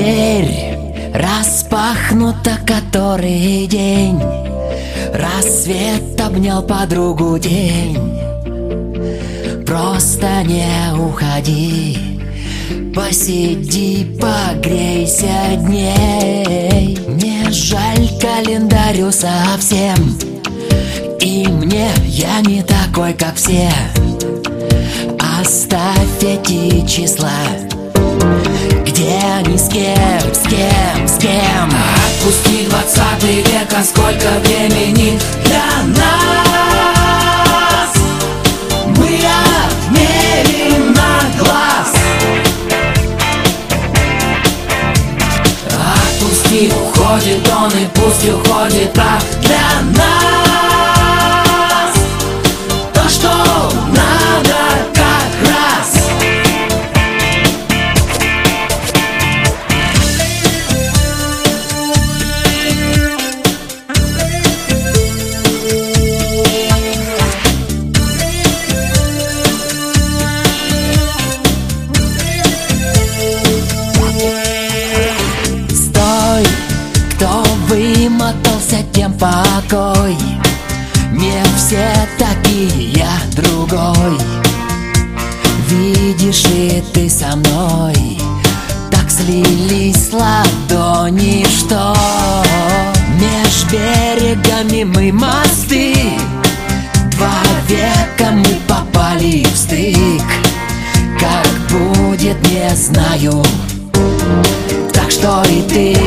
Дверь распахнута который день, рассвет обнял подругу день. Просто не уходи, посиди, погрейся дней. Мне жаль календарю совсем, и мне я не такой, как все. Оставь эти числа, где они с кем, с кем, с кем. Отпусти 20 век, а сколько времени для нас. Мы отмерим на глаз. Отпусти, уходит он, и пусть уходит прах для нас. То, что надо как раз. Вымотался, тем покой. Не все такие, я другой. Видишь ли ты со мной, так слились ладони, что меж берегами мы мосты. 2 века мы попали в стык. Как будет, не знаю. Так что и ты.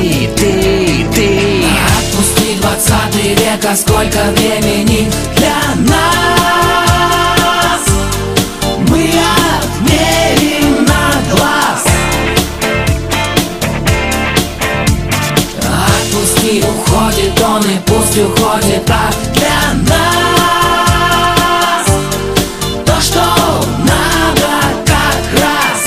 Отпусти 20 век, а сколько времени для нас. Мы отмерим на глаз. Отпусти, уходит он, и пусть уходит прах для нас. То, что надо как раз.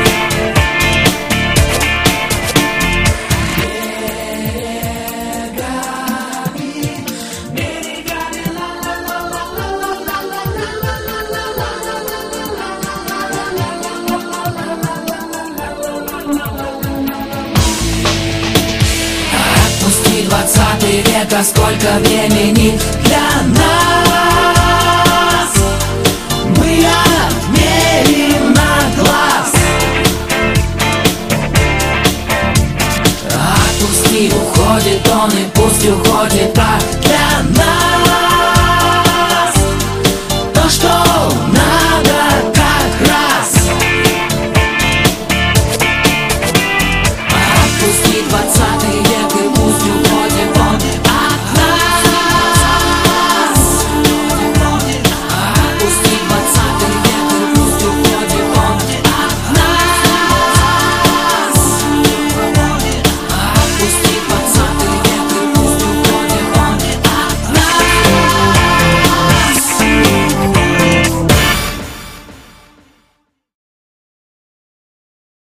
Отпусти 20 век, а сколько времени для нас. Мы отмерим на глаз. Отпусти, уходит он, и пусть уходит